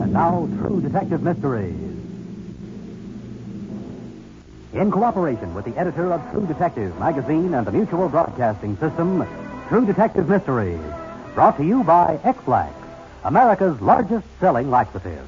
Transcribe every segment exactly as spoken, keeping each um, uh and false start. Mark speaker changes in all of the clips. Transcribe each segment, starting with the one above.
Speaker 1: And now, True Detective Mysteries. In cooperation with the editor of True Detective magazine and the Mutual Broadcasting System, True Detective Mysteries, brought to you by X-Lax, America's largest selling laxative.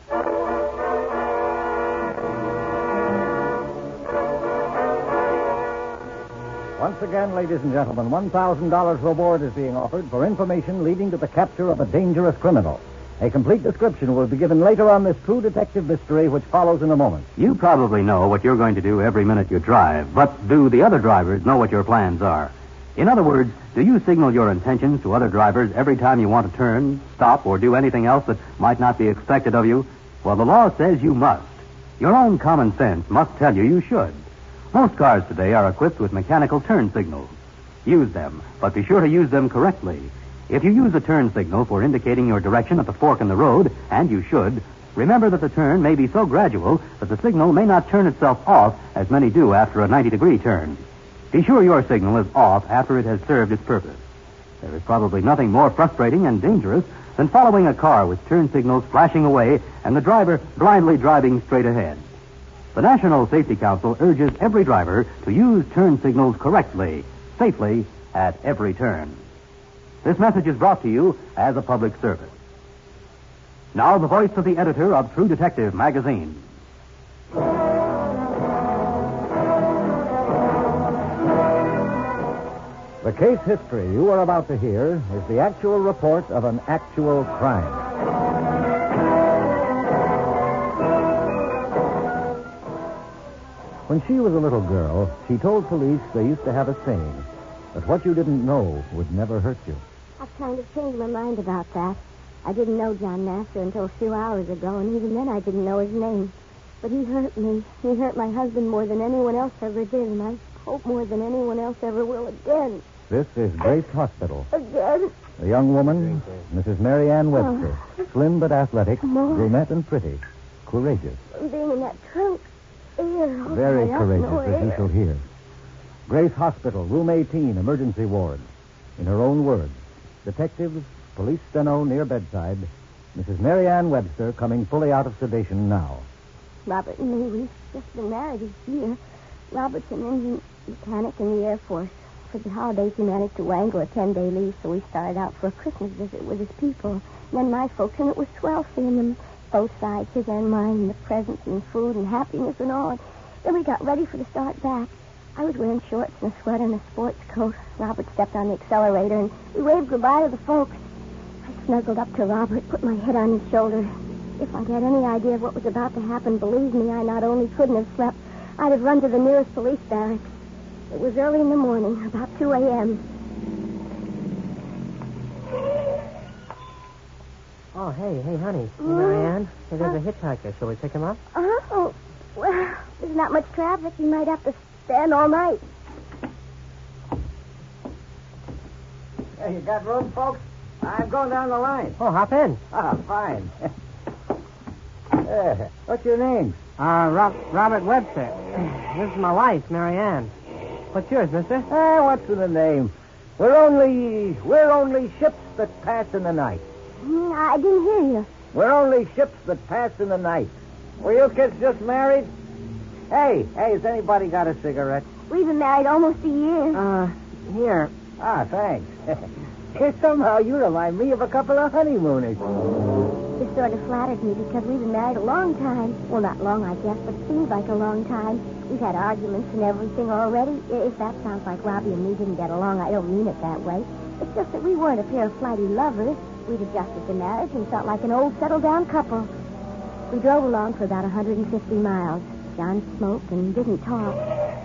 Speaker 2: Once again, ladies and gentlemen, one thousand dollars reward is being offered for information leading to the capture of a dangerous criminal. A complete description will be given later on this True Detective mystery, which follows in a moment.
Speaker 1: You probably know what you're going to do every minute you drive, but do the other drivers know what your plans are? In other words, do you signal your intentions to other drivers every time you want to turn, stop, or do anything else that might not be expected of you? Well, the law says you must. Your own common sense must tell you you should. Most cars today are equipped with mechanical turn signals. Use them, but be sure to use them correctly. If you use a turn signal for indicating your direction at the fork in the road, and you should, remember that the turn may be so gradual that the signal may not turn itself off as many do after a ninety-degree turn. Be sure your signal is off after it has served its purpose. There is probably nothing more frustrating and dangerous than following a car with turn signals flashing away and the driver blindly driving straight ahead. The National Safety Council urges every driver to use turn signals correctly, safely, at every turn. This message is brought to you as a public service. Now, the voice of the editor of True Detective magazine.
Speaker 2: The case history you are about to hear is the actual report of an actual crime. When she was a little girl, she told police they used to have a saying that what you didn't know would never hurt you.
Speaker 3: I've kind of changed my mind about that. I didn't know John Nasser until a few hours ago, and even then I didn't know his name. But he hurt me. He hurt my husband more than anyone else ever did, and I hope more than anyone else ever will again.
Speaker 2: This is Grace Hospital.
Speaker 3: Again?
Speaker 2: A young woman, Missus Mary Ann Webster,
Speaker 3: Oh.
Speaker 2: slim but athletic,
Speaker 3: More.
Speaker 2: brunette and pretty, courageous.
Speaker 3: Being in that trunk. Here, oh,
Speaker 2: Very
Speaker 3: my
Speaker 2: courageous,
Speaker 3: no
Speaker 2: as you
Speaker 3: air.
Speaker 2: shall hear. Grace Hospital, room eighteen, emergency ward. In her own words, detectives, police steno near bedside, Missus Mary Ann Webster coming fully out of sedation now.
Speaker 3: Robert and me, we've just been married a year. Robert's an engine mechanic in the Air Force. For the holidays, he managed to wangle a ten-day leave, so we started out for a Christmas visit with his people. And then my folks, and it was swell seeing them, both sides, his and mine, and the presents and food and happiness and all. Then we got ready for the start back. I was wearing shorts and a sweater and a sports coat. Robert stepped on the accelerator, and we waved goodbye to the folks. I snuggled up to Robert, put my head on his shoulder. If I'd had any idea of what was about to happen, believe me, I not only couldn't have slept, I'd have run to the nearest police barracks. It was early in the morning, about two a.m.
Speaker 4: Oh, hey, hey, honey. Hey,
Speaker 3: Mm.
Speaker 4: Marianne. Hey, there's a hitchhiker. Shall we pick him up?
Speaker 3: Oh, well, there's not much traffic. You might have to stand all night.
Speaker 5: Hey, you got room, folks? I'm going down the line.
Speaker 4: Oh, hop in.
Speaker 5: Ah, fine. uh, what's your name?
Speaker 4: Uh, Rob- Robert Webster. This is my wife, Marianne. What's yours, mister?
Speaker 5: Ah, what's in the name? We're only we're only ships that pass in the night.
Speaker 3: Mm, I didn't hear you.
Speaker 5: We're only ships that pass in the night. Were you kids just married? Hey, hey, has anybody got a cigarette?
Speaker 3: We've been married almost a year.
Speaker 4: Uh, here.
Speaker 5: Ah, thanks. Somehow you remind me of a couple of honeymooners.
Speaker 3: This sort of flattered me because we've been married a long time. Well, not long, I guess, but it seems like a long time. We've had arguments and everything already. If that sounds like Robbie and me didn't get along, I don't mean it that way. It's just that we weren't a pair of flighty lovers. We'd adjusted to marriage and felt like an old settled-down couple. We drove along for about one hundred fifty miles. John smoked and didn't talk.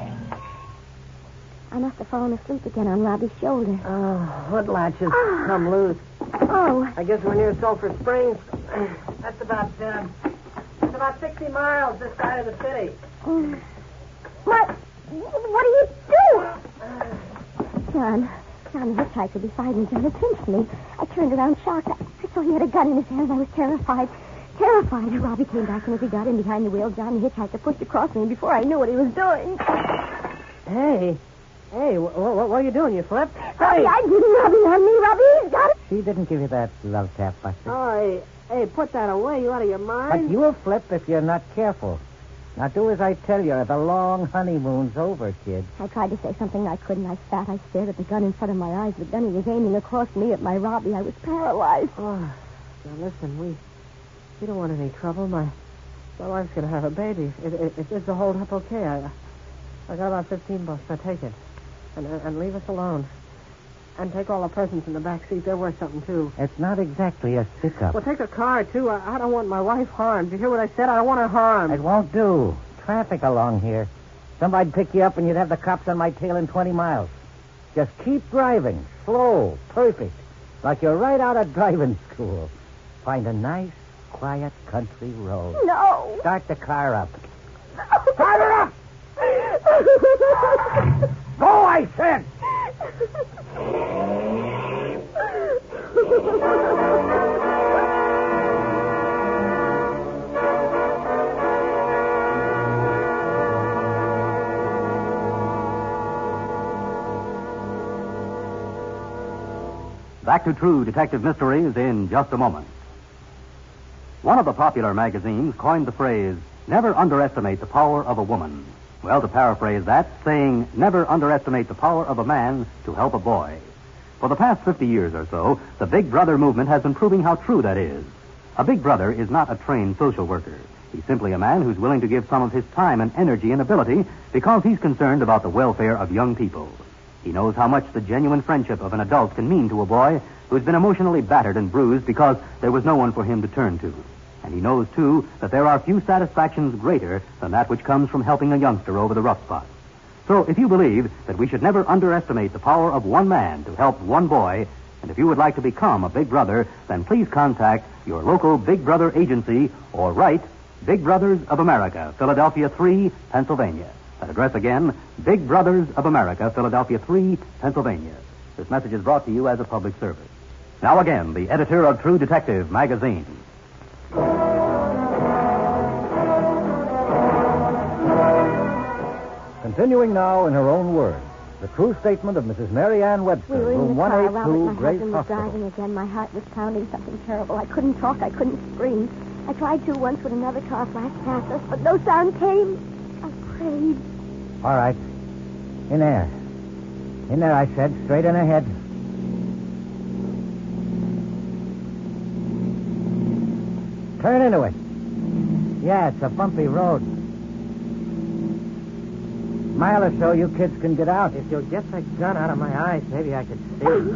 Speaker 3: I must have fallen asleep again on Robbie's shoulder.
Speaker 4: Oh, hood latches
Speaker 3: Ah.
Speaker 4: come loose.
Speaker 3: Oh,
Speaker 4: I guess we're near Sulphur Springs. That's about, uh, that's about sixty miles this side of the city.
Speaker 3: mm. what? What are you doing? John, John, the hitchhiker beside me trying to pinch me. I turned around shocked. I, I saw he had a gun in his hand. I was terrified. Terrified. Robbie came back, and as he got in behind the wheel, John, the hitchhiker, pushed across me before I knew what he was doing.
Speaker 4: Hey, Hey, wh- wh- what are you doing? You flipped?
Speaker 3: Robbie, I didn't Robbie on me. Robbie, he's got it.
Speaker 5: She didn't give you that love tap, Buster.
Speaker 4: Oh, hey, hey, put that away. You out of your mind?
Speaker 5: But you'll flip if you're not careful. Now do as I tell you. The long honeymoon's over, kid.
Speaker 3: I tried to say something I couldn't. I sat. I stared at the gun in front of my eyes. The gun he was aiming across me at my Robbie. I was paralyzed.
Speaker 4: Oh, now listen, we we don't want any trouble. My my wife's gonna have a baby. If, if, if this will hold up okay, I I got about fifteen bucks. Now take it, and and leave us alone, and take all the presents in the back seat. They're worth something too.
Speaker 5: It's not exactly a stick-up.
Speaker 4: Well, take the car too. I, I don't want my wife harmed. You hear what I said? I don't want her harmed.
Speaker 5: It won't do. Traffic along here. Somebody'd pick you up and you'd have the cops on my tail in twenty miles. Just keep driving. Slow. Perfect. Like you're right out of driving school. Find a nice, quiet country road.
Speaker 3: No.
Speaker 5: Start the car up.
Speaker 3: No.
Speaker 5: Start it up! Go, I said!
Speaker 1: Back to True Detective Mysteries in just a moment. One of the popular magazines coined the phrase, never underestimate the power of a woman. Well, to paraphrase that, saying, never underestimate the power of a man to help a boy. For the past fifty years or so, the Big Brother movement has been proving how true that is. A Big Brother is not a trained social worker. He's simply a man who's willing to give some of his time and energy and ability because he's concerned about the welfare of young people. He knows how much the genuine friendship of an adult can mean to a boy who's been emotionally battered and bruised because there was no one for him to turn to. And he knows, too, that there are few satisfactions greater than that which comes from helping a youngster over the rough spots. So if you believe that we should never underestimate the power of one man to help one boy, and if you would like to become a Big Brother, then please contact your local Big Brother agency or write Big Brothers of America, Philadelphia three, Pennsylvania. That address again, Big Brothers of America, Philadelphia three, Pennsylvania. This message is brought to you as a public service. Now again, the editor of True Detective magazine.
Speaker 2: Continuing now in her own words, the true statement of Missus Mary Ann Webster,
Speaker 3: We were in
Speaker 2: room
Speaker 3: the car, Robert.
Speaker 2: one eighty-two,
Speaker 3: My
Speaker 2: Grace
Speaker 3: husband was
Speaker 2: Hospital.
Speaker 3: driving again. My heart was pounding something terrible. I couldn't talk. I couldn't scream. I tried to once when another car flashed past us, but no sound came. I prayed.
Speaker 5: All right. In there. In there, I said. Straight in ahead. Turn into it. Yeah, it's a bumpy road. Mile or so, you kids can get out.
Speaker 4: If you'll get the gun out of my eyes, maybe I could see.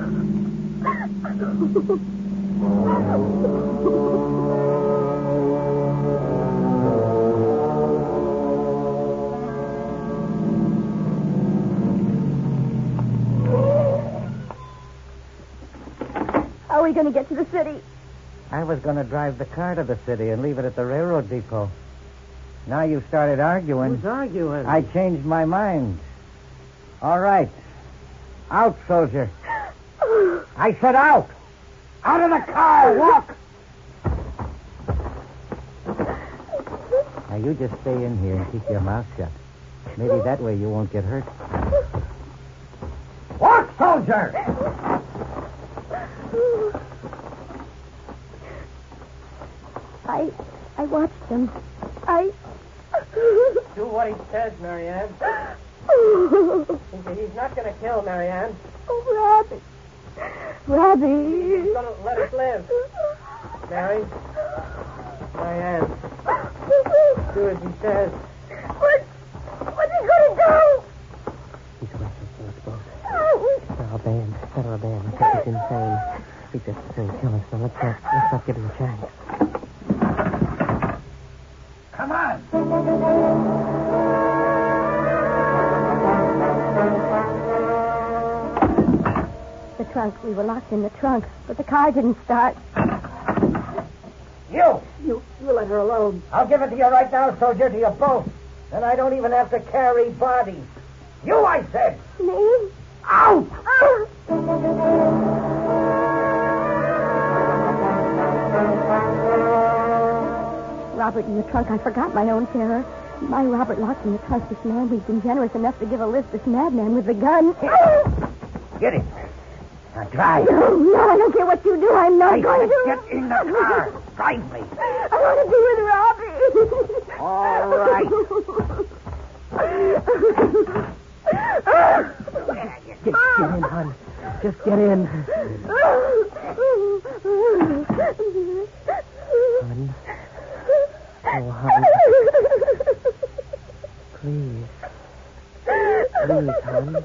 Speaker 3: How are we going to get to the city?
Speaker 5: I was going to drive the car to the city and leave it at the railroad depot. Now you've started arguing.
Speaker 4: Who's arguing?
Speaker 5: I changed my mind. All right. Out, soldier. I said out. Out of the car. Walk. Now you just stay in here and keep your mouth shut. Maybe that way you won't get hurt. Walk, soldier.
Speaker 3: I I watched him. I...
Speaker 4: Do what he says, Marianne. He's not going to kill Marianne.
Speaker 3: Oh, Robbie. Robbie.
Speaker 4: He's going to let us live. Mary. Marianne. Do as he says.
Speaker 3: What? What's he going to do?
Speaker 4: He's going to kill us both. Set our band. Set our band. I think he's insane. He's just going to kill us. So let's not, let's not give him a chance.
Speaker 5: Come on.
Speaker 3: The trunk. We were locked in the trunk, but the car didn't start.
Speaker 5: You.
Speaker 4: You, you let her alone.
Speaker 5: I'll give it to you right now, soldier, to you both. Then I don't even have to carry bodies. You, I said.
Speaker 3: Me?
Speaker 5: Out!
Speaker 3: Ah! Robert, in the trunk, I forgot my own terror. My Robert locked in the trunk this man we've been generous enough to give a lift, this madman with the gun.
Speaker 5: Get it. Now drive.
Speaker 3: No, no, I don't care what you do. I'm not
Speaker 5: I
Speaker 3: going to.
Speaker 5: Get in the car. Drive me.
Speaker 3: I want to be with Robbie.
Speaker 5: All right.
Speaker 4: Get, get in, hon. Just get in. Hon. Oh, hon. Please. Please, hon.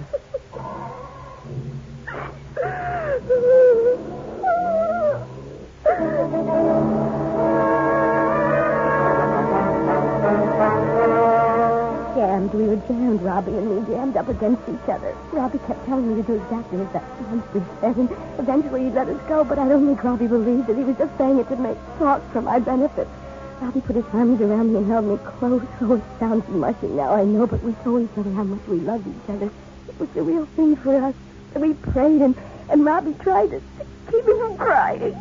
Speaker 3: Jammed. We were jammed, Robbie and me, jammed up against each other. Robbie kept telling me to do exactly as that monster said, and eventually he'd let us go, but I don't think Robbie believed it. He was just saying it to make talk for my benefit. Robbie put his arms around me and held me close. Oh, it sounds mushy now, I know, but we told each other how much we loved each other. It was the real thing for us. And we prayed, and, and Robbie tried to keep him from crying.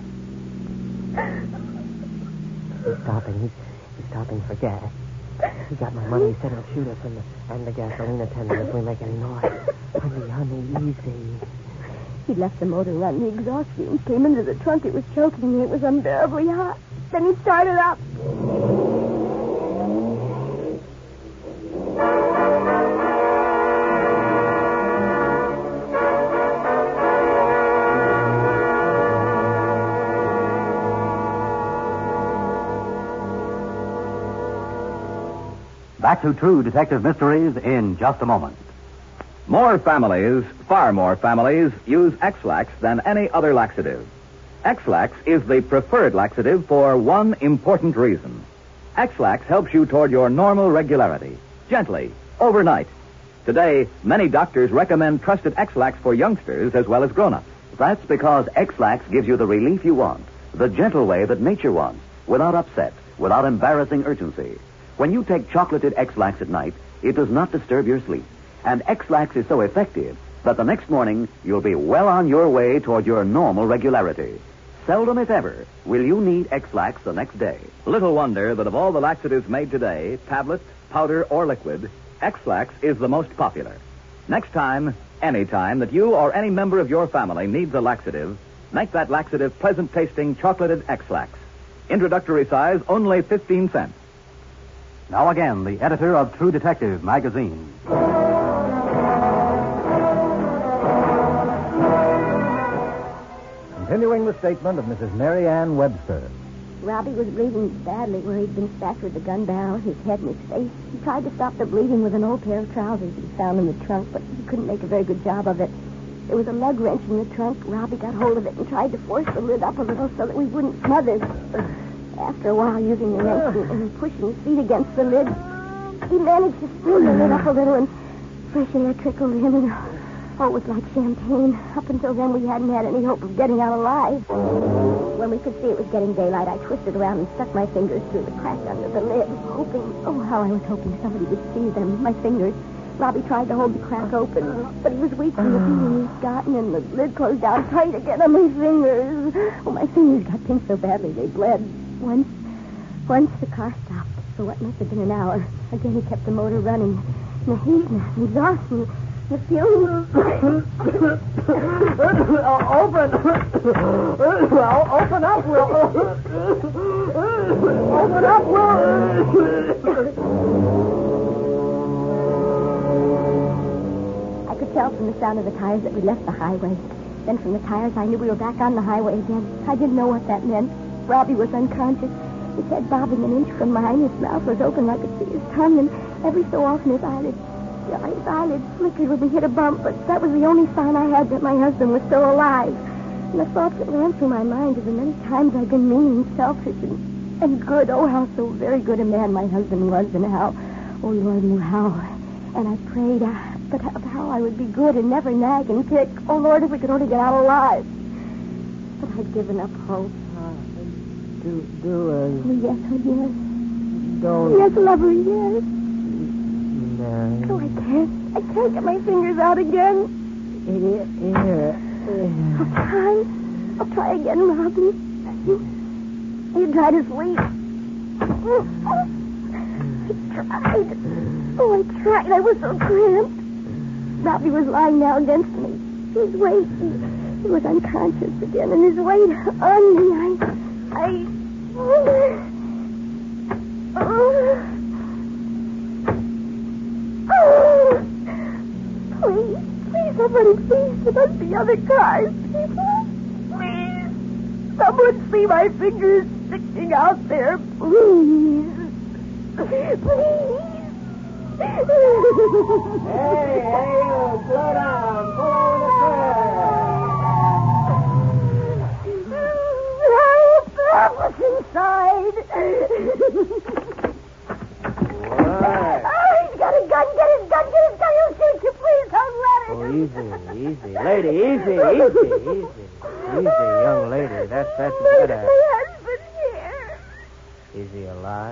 Speaker 4: He's stopping. He's, he's stopping for gas. He got my money. He said he'll shoot us and the, and the gasoline attendant if we make any noise. Honey, honey, easy.
Speaker 3: He left the motor run. The exhaust fumes came into the trunk. It was choking me. It was unbearably hot. Then he started up.
Speaker 1: Back to True Detective Mysteries in just a moment.
Speaker 6: More families, far more families, use X-Lax than any other laxative. X-Lax is the preferred laxative for one important reason. X-Lax helps you toward your normal regularity, gently, overnight. Today, many doctors recommend trusted X-Lax for youngsters as well as grown-ups.
Speaker 7: That's because X-Lax gives you the relief you want, the gentle way that nature wants, without upset, without embarrassing urgency. When you take chocolated X-Lax at night, it does not disturb your sleep. And X-Lax is so effective that the next morning you'll be well on your way toward your normal regularity. Seldom, if ever, will you need X-Lax the next day.
Speaker 6: Little wonder that of all the laxatives made today, tablet, powder, or liquid, X-Lax is the most popular. Next time, any time that you or any member of your family needs a laxative, make that laxative pleasant-tasting chocolated X-Lax. Introductory size, only fifteen cents.
Speaker 1: Now again, the editor of True Detective magazine.
Speaker 2: Continuing the statement of Missus Mary Ann Webster.
Speaker 3: Robbie was bleeding badly where he'd been stabbed with the gun barrel, his head and his face. He tried to stop the bleeding with an old pair of trousers he found in the trunk, but he couldn't make a very good job of it. There was a lug wrench in the trunk. Robbie got hold of it and tried to force the lid up a little so that we wouldn't smother. After a while, using the wrench and, and pushing his feet against the lid, he managed to spin the lid up a little, and fresh air trickled in, and oh, it was like champagne. Up until then, we hadn't had any hope of getting out alive. When we could see it was getting daylight, I twisted around and stuck my fingers through the crack under the lid, hoping, oh, how I was hoping somebody would see them, my fingers. Robbie tried to hold the crack open, but he was weak from the beating he'd gotten, and the lid closed down tight again on my fingers. Oh, my fingers got pinched so badly they bled. Once, once the car stopped, for what must have been an hour. Again, he kept the motor running. And the heat and the exhaust and the fumes.
Speaker 4: Open. Well, open up, Will. Open up, Will.
Speaker 3: I could tell from the sound of the tires that we left the highway. Then from the tires, I knew we were back on the highway again. I didn't know what that meant. Robbie was unconscious. His head bobbing an inch from mine. His mouth was open. I could see his tongue, and every so often his eyelids, his eyelids flickered when we hit a bump, but that was the only sign I had that my husband was still alive. And the thoughts that ran through my mind of the many times I'd been mean and selfish and, and good. Oh, how so very good a man my husband was, and how, oh, Lord knew how. And I prayed, uh, but how, how I would be good and never nag and kick. Oh, Lord, if we could only get out alive. But I'd given up hope.
Speaker 4: Do, do, uh...
Speaker 3: Oh, yes, oh, yes.
Speaker 4: Don't...
Speaker 3: Yes, lover, yes.
Speaker 4: Mary.
Speaker 3: Oh, I can't. I can't get my fingers out again.
Speaker 4: Here, here.
Speaker 3: I'll try. I'll try again, Robbie. You, you try to sleep. tried. Oh, I tried. I was so cramped. Robbie was lying down against me. His weight, he, he was unconscious again, and his weight on me. I, I, oh, oh, please, please, somebody, please, there must be other cars, people. Please, someone see my fingers sticking out there, please, please.
Speaker 5: Hey, hey, you, slow down. Pull over the curb.
Speaker 3: Help! What's inside?
Speaker 5: What?
Speaker 3: Oh, he's got a gun. Get his gun. Get his gun. He'll shoot you. Please don't let him.
Speaker 5: Oh, easy, easy. Lady, easy, easy, easy. Easy, young lady. That's, that's
Speaker 3: Look,
Speaker 5: better.
Speaker 3: my husband here.
Speaker 5: Is he alive?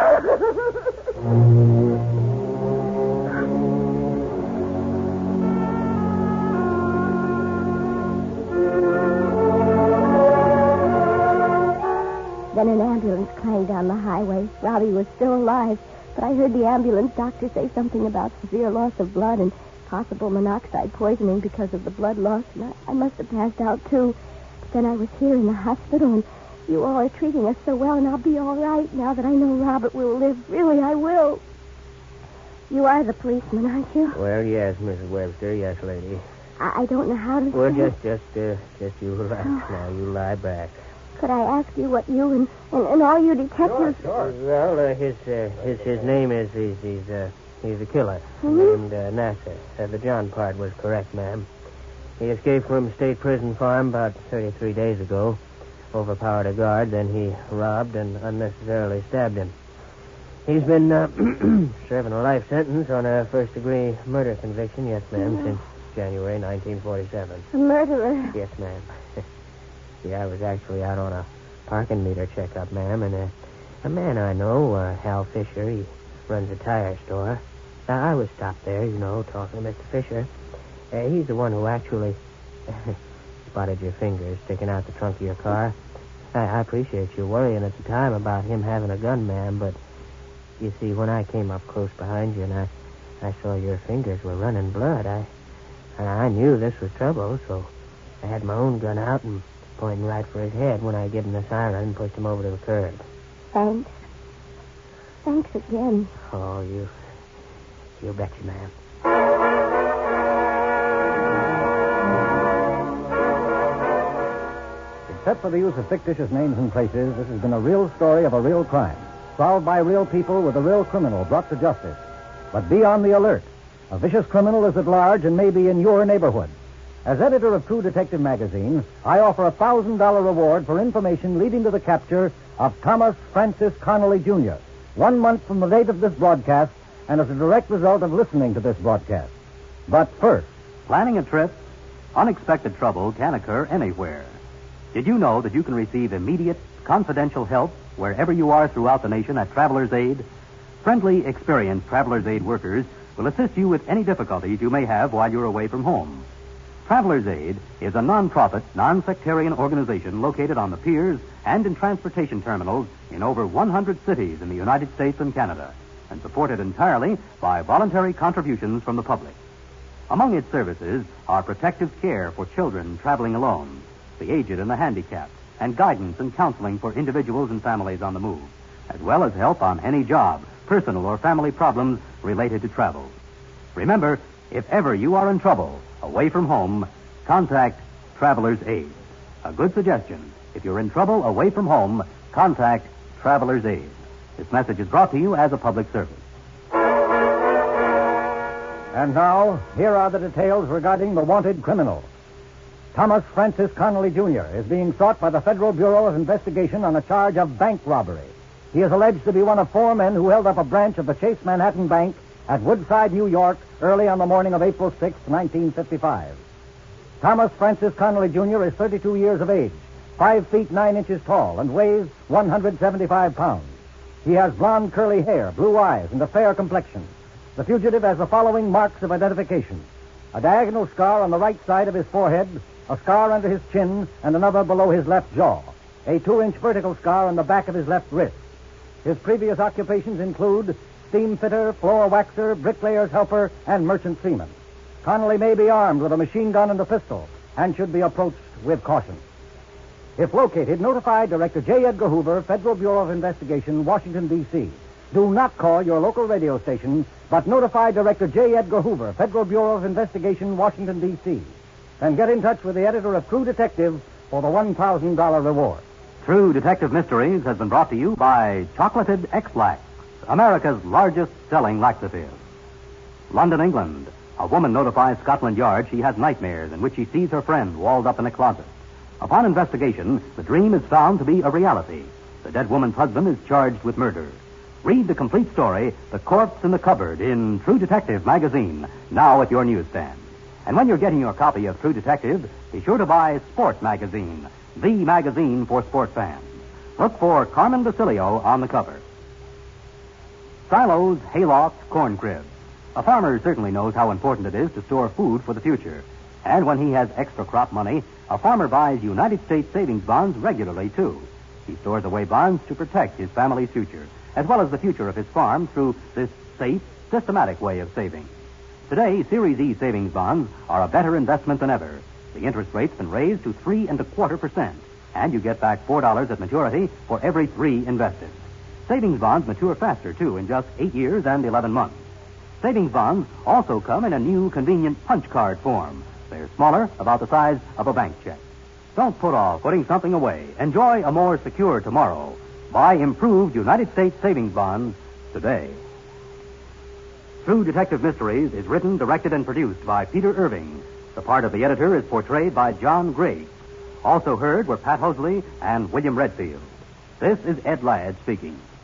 Speaker 3: Then an ambulance clanged down the highway. Robbie was still alive, but I heard the ambulance doctor say something about severe loss of blood and possible monoxide poisoning because of the blood loss, and I, I must have passed out, too. But then I was here in the hospital, and you all are treating us so well, and I'll be all right now that I know Robert will live. Really, I will. You are the policeman, aren't you?
Speaker 5: Well, yes, Missus Webster. Yes, lady.
Speaker 3: I, I don't know how to
Speaker 5: Well,
Speaker 3: say.
Speaker 5: just, just, uh, just you relax now. You lie back.
Speaker 3: Could I ask you what you and, and, and all you detectives...
Speaker 5: Well, uh, his, uh, his, his name is, he's, he's, uh, he's a killer
Speaker 3: Mhm.
Speaker 5: named uh, Nasser. Uh, the John part was correct, ma'am. He escaped from State Prison Farm about thirty-three days ago, overpowered a guard, then he robbed and unnecessarily stabbed him. He's been uh, serving a life sentence on a first-degree murder conviction, yes, ma'am,
Speaker 3: Mhm.
Speaker 5: since January nineteen forty-seven.
Speaker 3: A murderer.
Speaker 5: Yes, ma'am. See, I was actually out on a parking meter checkup, ma'am, and uh, a man I know, uh, Hal Fisher, he runs a tire store. Uh, I was stopped there, you know, talking to Mister Fisher. Uh, he's the one who actually spotted your fingers sticking out the trunk of your car. I, I appreciate you worrying at the time about him having a gun, ma'am, but you see, when I came up close behind you and I, I saw your fingers were running blood, I, I knew this was trouble, so I had my own gun out and pointing right for his head when I gave him the siren and pushed him over to the curb.
Speaker 3: Thanks. Thanks again.
Speaker 5: Oh, you... You betcha, ma'am.
Speaker 2: Except for the use of fictitious names and places, this has been a real story of a real crime, solved by real people with a real criminal brought to justice. But be on the alert. A vicious criminal is at large and may be in your neighborhood. As editor of True Detective magazine, I offer a one thousand dollars reward for information leading to the capture of Thomas Francis Connolly, Junior, one month from the date of this broadcast and as a direct result of listening to this broadcast. But first,
Speaker 1: Planning a trip? Unexpected trouble can occur anywhere. Did you know that you can receive immediate, confidential help wherever you are throughout the nation at Traveler's Aid? Friendly, experienced Traveler's Aid workers will assist you with any difficulties you may have while you're away from home. Traveler's Aid is a non-profit, non-sectarian organization located on the piers and in transportation terminals in over one hundred cities in the United States and Canada, and supported entirely by voluntary contributions from the public. Among its services are protective care for children traveling alone, the aged and the handicapped, and guidance and counseling for individuals and families on the move, as well as help on any job, personal or family problems related to travel. Remember, if ever you are in trouble, away from home, contact Traveler's Aid. A good suggestion. If you're in trouble away from home, contact Traveler's Aid. This message is brought to you as a public service.
Speaker 2: and now, here are the details regarding the wanted criminal. Thomas Francis Connolly, Junior is being sought by the Federal Bureau of Investigation on a charge of bank robbery. He is alleged to be one of four men who held up a branch of the Chase Manhattan Bank at Woodside, New York, early on the morning of April sixth, nineteen fifty-five. Thomas Francis Connolly, Junior is thirty-two years of age, five feet nine inches tall, and weighs one hundred seventy-five pounds. He has blonde curly hair, blue eyes, and a fair complexion. The fugitive has the following marks of identification: a diagonal scar on the right side of his forehead, a scar under his chin, and another below his left jaw, a two-inch vertical scar on the back of his left wrist. His previous occupations include steam fitter, floor waxer, bricklayer's helper, and merchant seaman. Connolly may be armed with a machine gun and a pistol and should be approached with caution. If located, notify Director J. Edgar Hoover, Federal Bureau of Investigation, Washington, D C Do not call your local radio station, but notify Director J. Edgar Hoover, Federal Bureau of Investigation, Washington, D C Then get in touch with the editor of True Detective for the one thousand dollars reward.
Speaker 1: True Detective Mysteries has been brought to you by Chocolated X-Lax, America's largest selling laxative. London, England. A woman notifies Scotland Yard she has nightmares in which she sees her friend walled up in a closet. Upon investigation, the dream is found to be a reality. The dead woman's husband is charged with murder. Read the complete story, The Corpse in the Cupboard, in True Detective magazine, now at your newsstand. And when you're getting your copy of True Detective, be sure to buy Sport Magazine, the magazine for sport fans. Look for Carmen Basilio on the cover. Silos, haylofts, corn cribs. A farmer certainly knows how important it is to store food for the future. And when he has extra crop money, a farmer buys United States savings bonds regularly, too. He stores away bonds to protect his family's future, as well as the future of his farm through this safe, systematic way of saving. Today, Series E savings bonds are a better investment than ever. The interest rate's been raised to three and a quarter percent, and you get back four dollars at maturity for every three invested. Savings bonds mature faster, too, in just eight years and eleven months. Savings bonds also come in a new convenient punch card form. They're smaller, about the size of a bank check. Don't put off putting something away. Enjoy a more secure tomorrow. Buy improved United States savings bonds today. True Detective Mysteries is written, directed, and produced by Peter Irving. The part of the editor is portrayed by John Gray. Also heard were Pat Hosley and William Redfield. This is Ed Ladd speaking.